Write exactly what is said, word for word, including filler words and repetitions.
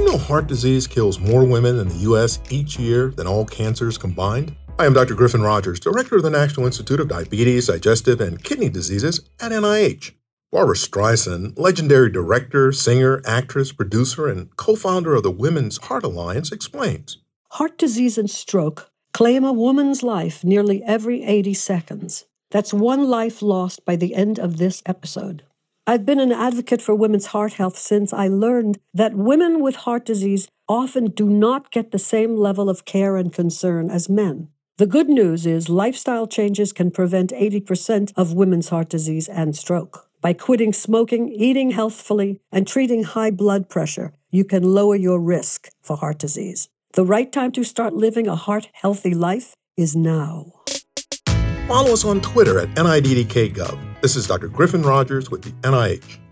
know heart disease kills more women in the U S each year than all cancers combined? I am Doctor Griffin Rogers, Director of the National Institute of Diabetes, Digestive, and Kidney Diseases at N I H. Barbra Streisand, legendary director, singer, actress, producer, and co-founder of the Women's Heart Alliance, explains. Heart disease and stroke claim a woman's life nearly every eighty seconds. That's one life lost by the end of this episode. I've been an advocate for women's heart health since I learned that women with heart disease often do not get the same level of care and concern as men. The good news is lifestyle changes can prevent eighty percent of women's heart disease and stroke. By quitting smoking, eating healthfully, and treating high blood pressure, you can lower your risk for heart disease. The right time to start living a heart-healthy life is now. Follow us on Twitter at N I D D K Gov. This is Doctor Griffin Rogers with the N I H.